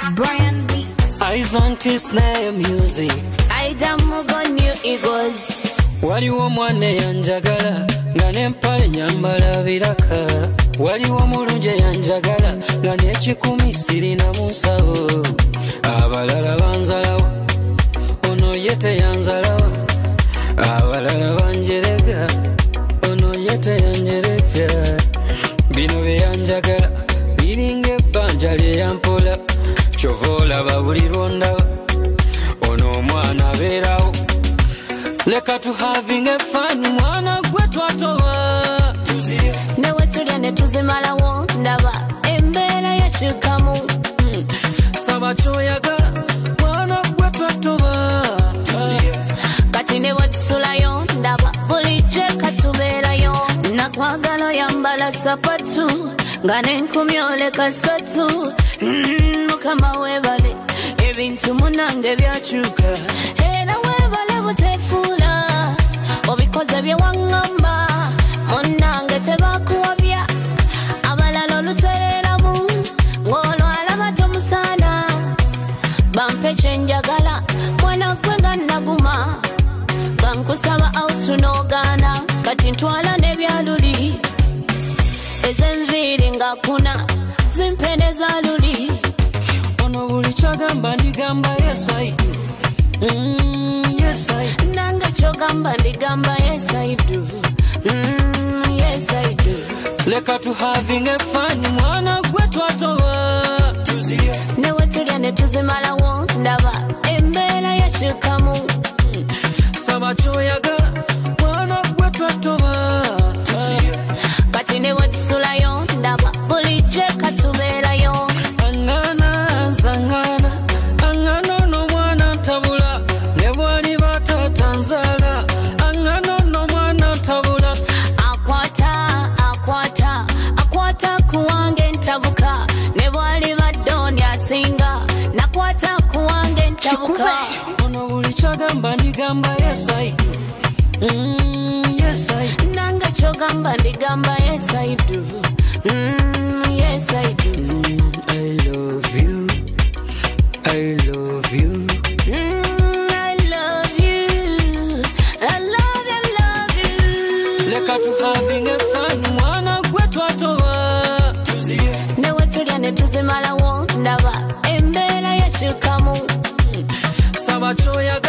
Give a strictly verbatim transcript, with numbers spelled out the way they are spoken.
Brian B. Eyes on this name music. I damugo new eagles. Waliwo mwane yanjagala nga nempale nyambala biraka. Waliwo mulunje yanjagala nga n'ekikumi sirina mu nsawo. Abalala banzalawo ono ye teyanzalawo. Abalala banjerega ono ye teyanjerega. Bino byanjagala biringa ebbanja lyeyampola. Chovola babulirwa ndaba ono omwana abeerawo. Leka tu having a fun mwana gwe twatoba tuziye newe tulya ne tuzimalawo ndaba embeera yakyukamu. mm. Saba kyoyagala mwana gwe twatoba tuziye kati ne bwetusulayo ndaba bulijjo katubeerayo. Nakwagala oyambala sapatu nga n'enkumi oleka ssatu. Mm, mukama weebale ebintu munange byakyuka. Era weebale butefuula obikoze bye waŋŋamba munnange tebakuwabya. Abalala olutereeramu ng'olwalaba tomusaana. Bampe kyenjagala mwana gwe nga naguma. Gankusaba autu n'ogaana kati ntwala n'ebyaluli. Ezenviiri nga kuna zimpendeza luli. ono buli kyagamba ndigamba yes I do. Mm, yes I do. Nange kyogamba ndigamba yes I do. Mm, yes I do. Leka tu having a fun mwana gwe twatoba tuziye newe tulya ne tuzimalawo ndaba embeera yakyukamu. mm. Saba kyoyagala mwana gwe twatoba tuziye kati ne bwetusulayo ndaba bulijjo katubeerayo. Angana zangana angana no mwana tabula ne bwali batatanzala. Angana no mwana tabula Akwata akwata akwata kuwange ntabuka ne bwali baddooni asinga. Nakwata kuwange ntabuka. ono buli kyagamba ndigamba yes I do. Mm, yes I do. Nange kyogamba ndigamba yes I do. Mm, yes I do. Mm, I love you I love you. Mm, I love you. I love you, love you. Leka tu having a fun mwana gwe twatoba tuziye newe tulya ne tuzimalawo ndaba embeera yakyukamu. saba kyoyagala